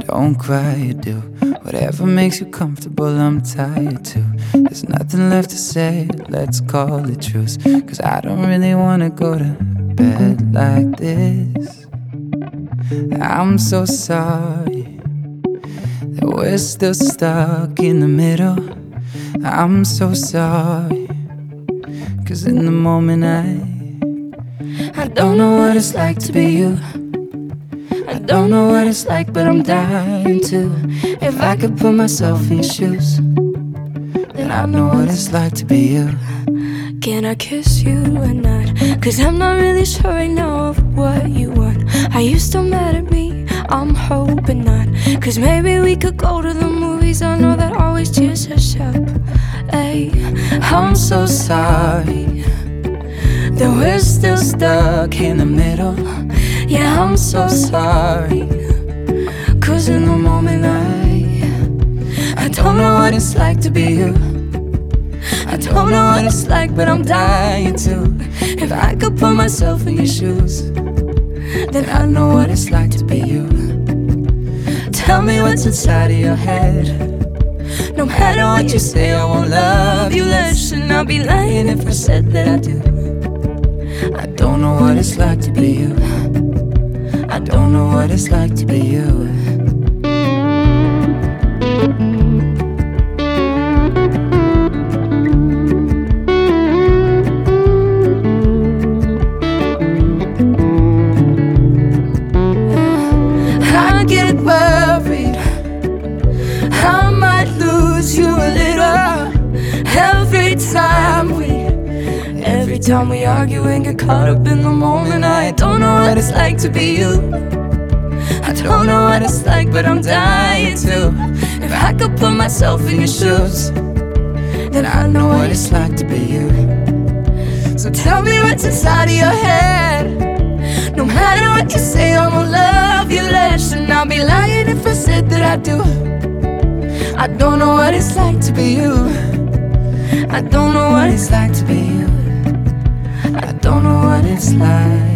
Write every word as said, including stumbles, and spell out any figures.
Don't cry, you do whatever makes you comfortable. I'm tired too. There's nothing left to say, let's call it truce. Cause I don't really wanna go to bed like this. I'm so sorry that we're still stuck in the middle. I'm so sorry, cause in the moment I I don't know what it's like to be you. I don't know what it's like, but I'm dying to. If I could put myself in your shoes, then I know what it's like to be you. Can I kiss you at night? Cause I'm not really sure right now of what you want. Are you still mad at me? I'm hoping not. Cause maybe we could go to the movies. I know that always cheers us up. Ay, I'm so sorry that we're still stuck in the middle. Yeah, I'm so sorry, cause in the moment I I don't know what it's like to be you. I don't know what it's like, but I'm dying to. If I could put myself in your shoes, then I know what it's like to be you. Tell me what's inside of your head. No matter what you say, I won't love you less. And I'll be lying if I said that I do. I don't know what it's like to be you. I don't know what it's like to be you. I get worried I might lose you a little every time we Every time we argue and get caught up in the moment. I don't know what it's like to be you. I don't know what it's like, but I'm dying to. If I could put myself in your shoes, then I know what it's like to be you. So tell me what's inside of your head. No matter what you say, I won't love you less. And I'll be lying if I said that I do. I don't know what it's like to be you. I don't know what it's like to be you. I don't know what it's like.